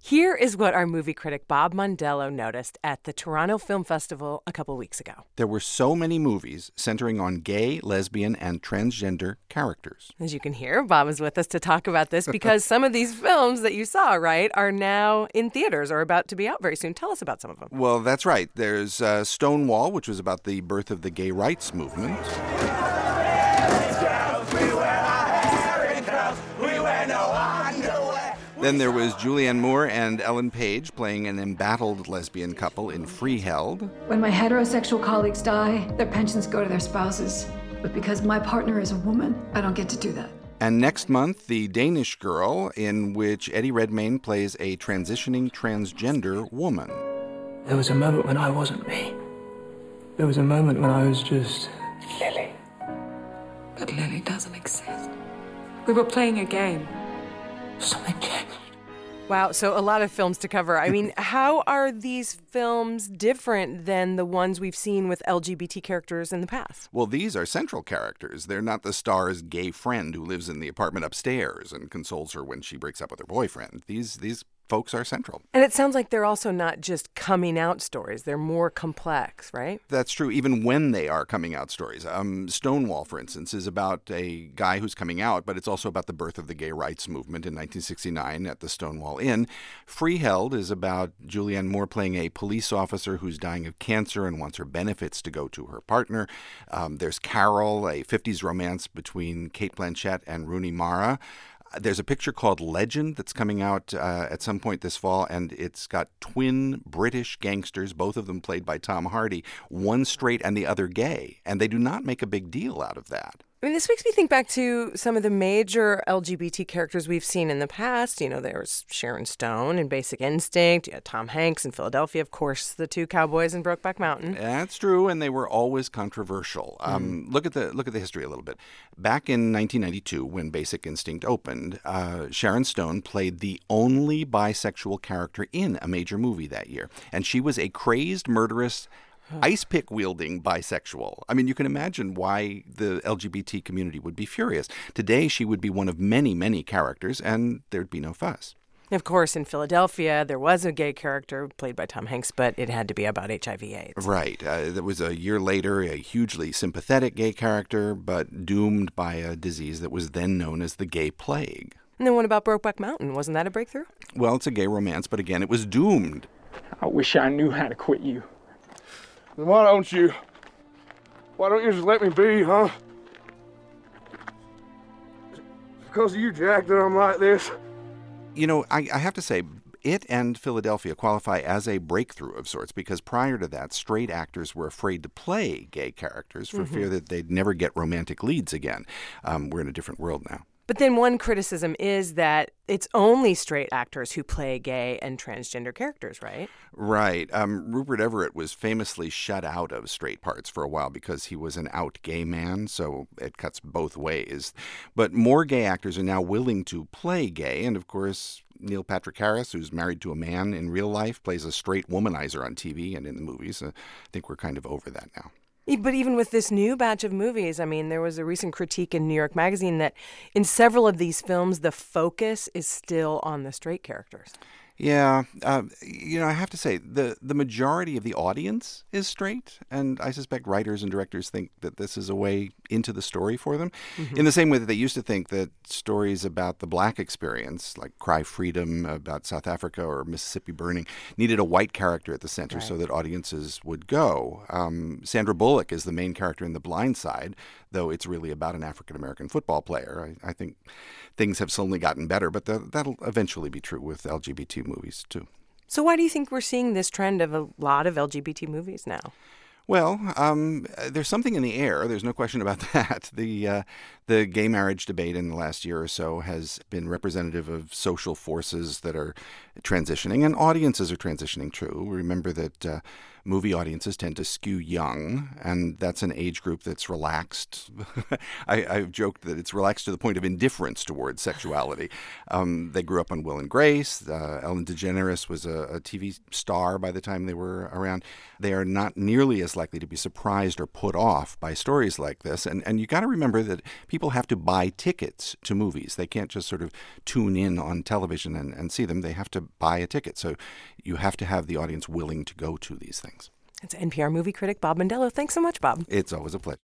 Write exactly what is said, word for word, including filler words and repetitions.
Here is what our movie critic Bob Mondello noticed at the Toronto Film Festival a couple weeks ago. There were so many movies centering on gay, lesbian, and transgender characters. As you can hear, Bob is with us to talk about this because some of these films that you saw, right, are now in theaters or about to be out very soon. Tell us about some of them. Well, that's right. There's uh, Stonewall, which was about the birth of the gay rights movement. Then there was Julianne Moore and Ellen Page playing an embattled lesbian couple in Freeheld. When my heterosexual colleagues die, their pensions go to their spouses. But because my partner is a woman, I don't get to do that. And next month, The Danish Girl, in which Eddie Redmayne plays a transitioning transgender woman. There was a moment when I wasn't me. There was a moment when I was just Lily. But Lily doesn't exist. We were playing a game. Something changed. Wow, so a lot of films to cover. I mean, how are these films different than the ones we've seen with L G B T characters in the past? Well, these are central characters. They're not the star's gay friend who lives in the apartment upstairs and consoles her when she breaks up with her boyfriend. These these folks are central. And it sounds like they're also not just coming out stories. They're more complex, right? That's true, even when they are coming out stories. Um, Stonewall, for instance, is about a guy who's coming out, but it's also about the birth of the gay rights movement in nineteen sixty-nine at the Stonewall Inn. Freeheld is about Julianne Moore playing a police officer who's dying of cancer and wants her benefits to go to her partner. Um, there's Carol, a fifties romance between Cate Blanchett and Rooney Mara. There's a picture called Legend that's coming out uh, at some point this fall, and it's got twin British gangsters, both of them played by Tom Hardy, one straight and the other gay, and they do not make a big deal out of that. I mean, this makes me think back to some of the major L G B T characters we've seen in the past. You know, there was Sharon Stone in Basic Instinct. You had Tom Hanks in Philadelphia. Of course, the two cowboys in Brokeback Mountain. That's true, and they were always controversial. Um, mm. Look at the look at the history a little bit. Back in nineteen ninety-two, when Basic Instinct opened, uh, Sharon Stone played the only bisexual character in a major movie that year, and she was a crazed, murderous, ice pick wielding bisexual. I mean, you can imagine why the L G B T community would be furious. Today, she would be one of many, many characters, and there'd be no fuss. Of course, in Philadelphia, there was a gay character played by Tom Hanks, but it had to be about H I V AIDS. Right. Uh, there was a year later a hugely sympathetic gay character, but doomed by a disease that was then known as the gay plague. And then what about Brokeback Mountain? Wasn't that a breakthrough? Well, it's a gay romance, but again, it was doomed. I wish I knew how to quit you. Then why don't you? Why don't you just let me be, huh? It's because of you, Jack, that I'm like this. You know, I, I have to say, it and Philadelphia qualify as a breakthrough of sorts, because prior to that, straight actors were afraid to play gay characters for mm-hmm. fear that they'd never get romantic leads again. Um, we're in a different world now. But then one criticism is that it's only straight actors who play gay and transgender characters, right? Right. Um, Rupert Everett was famously shut out of straight parts for a while because he was an out gay man, so it cuts both ways. But more gay actors are now willing to play gay, and of course, Neil Patrick Harris, who's married to a man in real life, plays a straight womanizer on T V and in the movies. Uh, I think we're kind of over that now. But even with this new batch of movies, I mean, there was a recent critique in New York Magazine that in several of these films, the focus is still on the straight characters. Yeah, uh, you know, I have to say, the, the majority of the audience is straight, and I suspect writers and directors think that this is a way into the story for them, mm-hmm. in the same way that they used to think that stories about the black experience, like Cry Freedom, about South Africa, or Mississippi Burning, needed a white character at the center right. so that audiences would go. Um, Sandra Bullock is the main character in The Blind Side, though it's really about an African-American football player. I, I think things have slowly gotten better, but the, that'll eventually be true with L G B T movies, too. So why do you think we're seeing this trend of a lot of L G B T movies now? Well, um, there's something in the air. There's no question about that. The uh, the gay marriage debate in the last year or so has been representative of social forces that are transitioning, and audiences are transitioning too. Remember that uh, movie audiences tend to skew young, and that's an age group that's relaxed. I, I've joked that it's relaxed to the point of indifference towards sexuality. Um, they grew up on Will and Grace. Uh, Ellen DeGeneres was a, a T V star by the time they were around. They are not nearly as likely to be surprised or put off by stories like this. And, and you got to remember that people have to buy tickets to movies. They can't just sort of tune in on television and, and see them. They have to buy a ticket. So you have to have the audience willing to go to these things. It's N P R movie critic Bob Mondello. Thanks so much, Bob. It's always a pleasure.